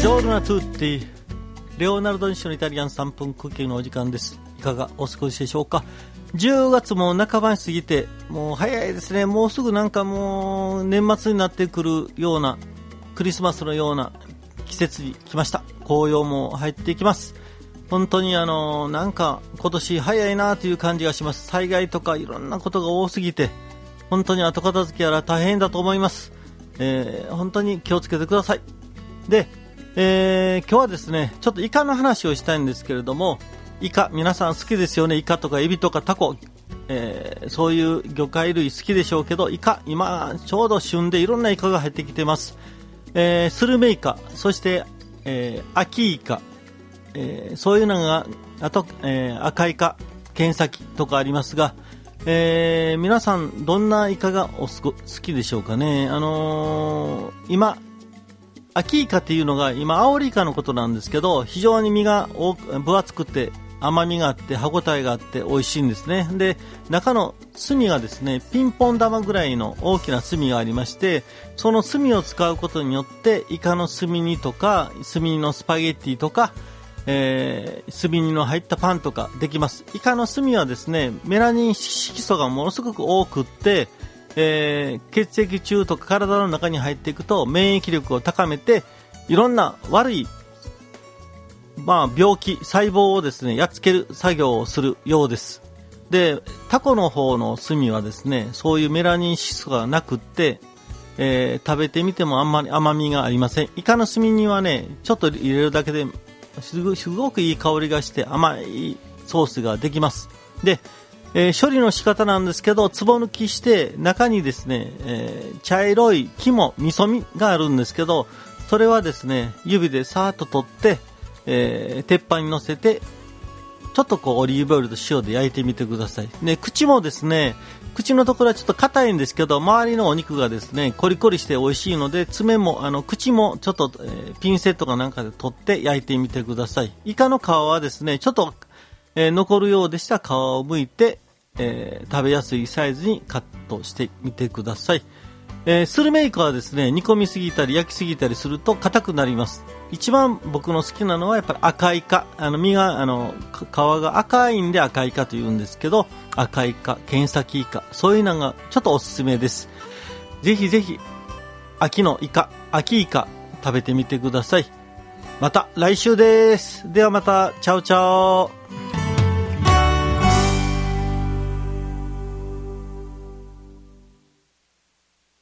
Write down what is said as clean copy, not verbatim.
ジョールナトゥーティレオナルドにしのイタリアン3分クッキングのお時間です。いかがお過ごしでしょうか。10月も半ばに過ぎてもう早いですね。もうすぐなんかもう年末になってくるような、クリスマスのような季節に来ました。紅葉も入っていきます。本当になんか今年早いなという感じがします。災害とかいろんなことが多すぎて本当に後片付けやら大変だと思います。本当に気をつけてください。で、今日はですね、ちょっとイカの話をしたいんですけれども、イカ皆さん好きですよね。イカとかエビとかタコ、そういう魚介類好きでしょうけど、イカ今ちょうど旬でいろんなイカが入ってきてます。スルメイカ、そして、アキイカ、そういうのがあと、赤イカ、ケンサキとかありますが、皆さんどんなイカが好きでしょうかね。今アキイカっていうのが今アオリイカのことなんですけど、非常に身が分厚くて甘みがあって歯ごたえがあって美味しいんですね。で、中の炭がですね、ピンポン玉ぐらいの大きな炭がありまして、その炭を使うことによってイカの炭煮とか炭煮のスパゲッティとか、炭煮の入ったパンとかできます。イカの炭はですね、メラニン色素がものすごく多くって、血液中とか体の中に入っていくと免疫力を高めて、いろんな悪い、病気細胞をですねやっつける作業をするようです。で、タコの方の炭はですね、そういうメラニン色素がなくって、食べてみてもあんまり甘みがありません。イカの炭にはね、ちょっと入れるだけですごくいい香りがして甘いソースができます。で、処理の仕方なんですけど、つぼ抜きして中にですね、茶色い肝、味噌味があるんですけど、それはですね、指でさーっと取って、鉄板に乗せてちょっとオリーブオイルと塩で焼いてみてください。で、口もですね、口のところはちょっと硬いんですけど、周りのお肉がですねコリコリして美味しいので、爪も口もちょっと、ピンセットかなんかで取って焼いてみてください。イカの皮はですねちょっと、残るようでしたら皮を剥いて、食べやすいサイズにカットしてみてください。スルメイカはですね、煮込みすぎたり焼きすぎたりすると硬くなります。一番僕の好きなのはやっぱり赤イカ、身が皮が赤いんで赤イカと言うんですけど、赤イカ、ケンサキイカ、そういうのがちょっとおすすめです。ぜひぜひ秋のイカ、秋イカ食べてみてください。また来週です。ではまた、チャオチャオ。